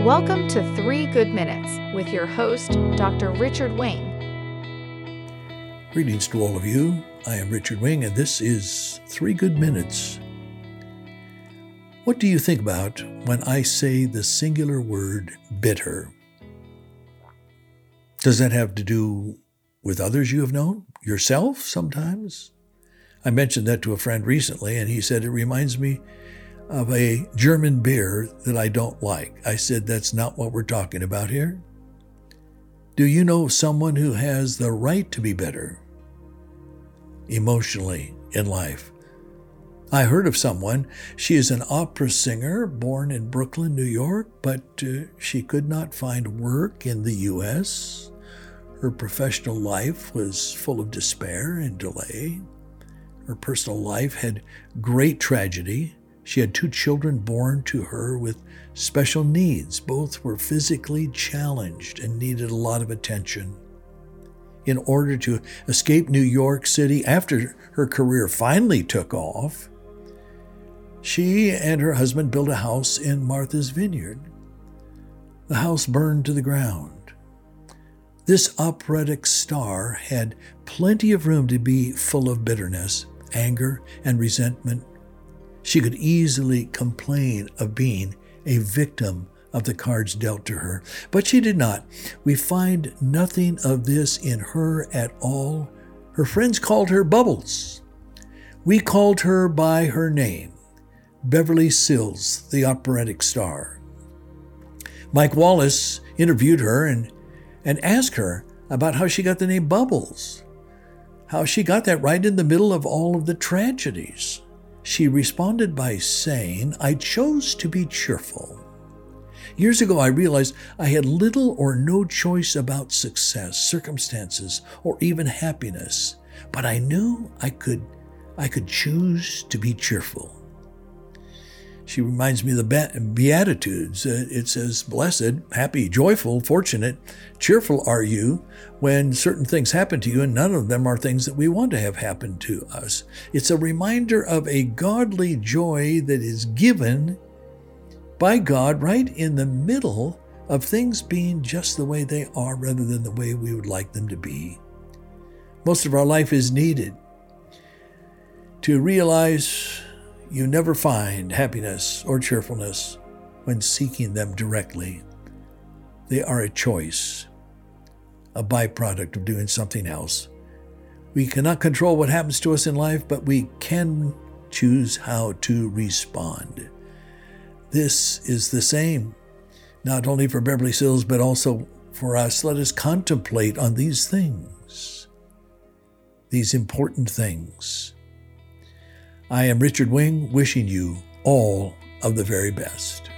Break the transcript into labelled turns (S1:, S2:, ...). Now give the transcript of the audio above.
S1: Welcome to 3 Good Minutes with your host, Dr. Richard Wing.
S2: Greetings to all of you. I am Richard Wing, and this is 3 Good Minutes. What do you think about when I say the singular word bitter? Does that have to do with others you have known? Yourself sometimes? I mentioned that to a friend recently, and he said it reminds me of a German beer that I don't like. I said, that's not what we're talking about here. Do you know someone who has the right to be bitter emotionally in life? I heard of someone. She is an opera singer born in Brooklyn, New York, but she could not find work in the U.S. Her professional life was full of despair and delay. Her personal life had great tragedy. She had 2 children born to her with special needs. Both were physically challenged and needed a lot of attention. In order to escape New York City after her career finally took off, she and her husband built a house in Martha's Vineyard. The house burned to the ground. This operatic star had plenty of room to be full of bitterness, anger, and resentment. She could easily complain of being a victim of the cards dealt to her, but she did not. We find nothing of this in her at all. Her friends called her Bubbles. We called her by her name, Beverly Sills, the operatic star. Mike Wallace interviewed her and asked her about how she got the name Bubbles, how she got that right in the middle of all of the tragedies. She responded by saying, I chose to be cheerful. Years ago, I realized I had little or no choice about success, circumstances, or even happiness, but I knew I could choose to be cheerful. She reminds me of the Beatitudes. It says, blessed, happy, joyful, fortunate, cheerful are you when certain things happen to you, and none of them are things that we want to have happen to us. It's a reminder of a godly joy that is given by God right in the middle of things being just the way they are rather than the way we would like them to be. Most of our life is needed to realize you never find happiness or cheerfulness when seeking them directly. They are a choice, a byproduct of doing something else. We cannot control what happens to us in life, but we can choose how to respond. This is the same, not only for Beverly Sills, but also for us. Let us contemplate on these things, these important things. I am Richard Wing, wishing you all of the very best.